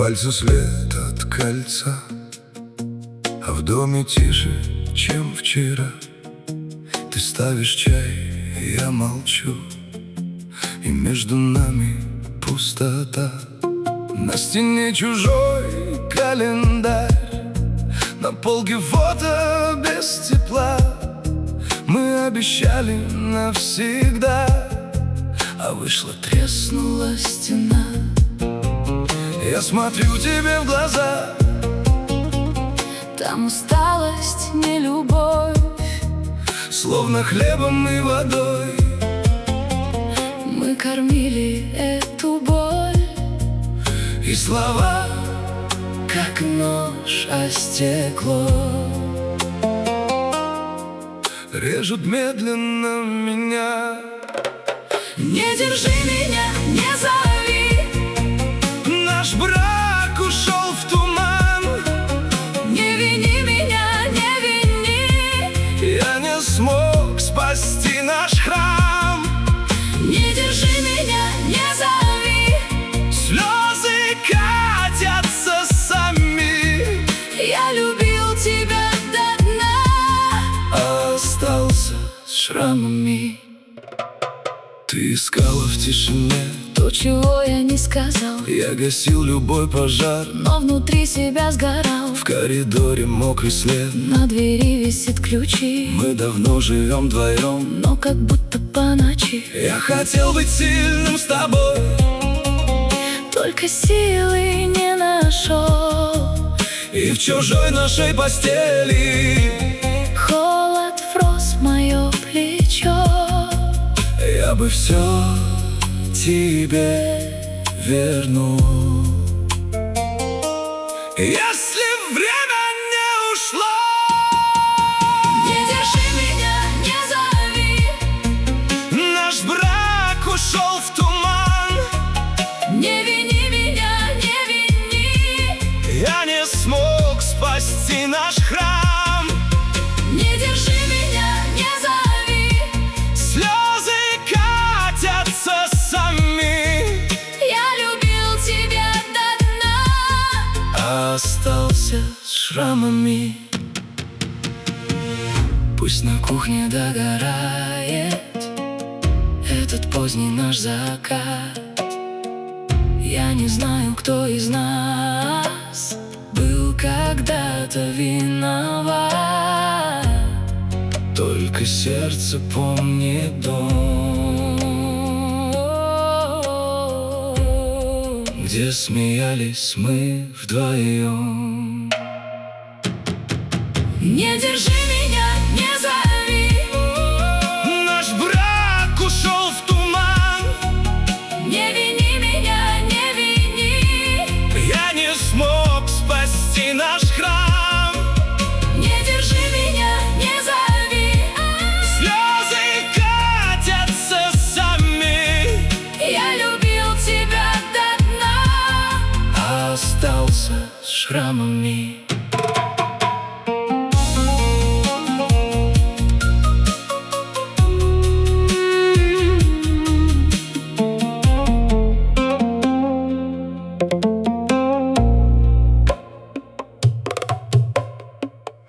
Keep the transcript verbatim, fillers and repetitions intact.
пальцу след от кольца, а в доме тише, чем вчера. Ты ставишь чай, я молчу, и между нами пустота. На стене чужой календарь, на полке фото без тепла. Мы обещали навсегда, а вышла, треснула стена. Я смотрю тебе в глаза, там усталость, не любовь, словно хлебом и водой. Мы кормили эту боль, и слова, как нож о стекло, режут медленно меня. Не держи меня, не зови, наш брак ушел в туман. не вини меня, не вини, я не смог спасти наш храм. не держи меня, не зови, слезы катятся сами. я любил тебя до дна, а остался с шрамами. Ты искала в тишине то, чего я не сказал, я гасил любой пожар, но внутри себя сгорал. в коридоре мокрый след, На двери висит ключи, мы давно живем вдвоем, но как будто по ночи. я хотел быть сильным с тобой, только силы не нашел, и в чужой нашей постели холод врос в мое плечо. Я бы все тебе вернул, если время не ушло. Не держи меня, не зови, наш брак ушел в туман. не вини меня, не вини, я не смог спасти наш храм. не держи меня, не зови, слезы катятся сами. я любил тебя до дна, а остался с шрамами. пусть на кухне догорает этот поздний наш закат. Я не знаю, кто из нас был когда-то виноват, только сердце помнит дом, где смеялись мы вдвоем. не держи меня, не зови, наш брак ушел в туман. не вини меня, не вини, я не смог спасти наш храм. не держи меня, не зови, слезы катятся сами. я любил тебя до дна, а остался с шрамами.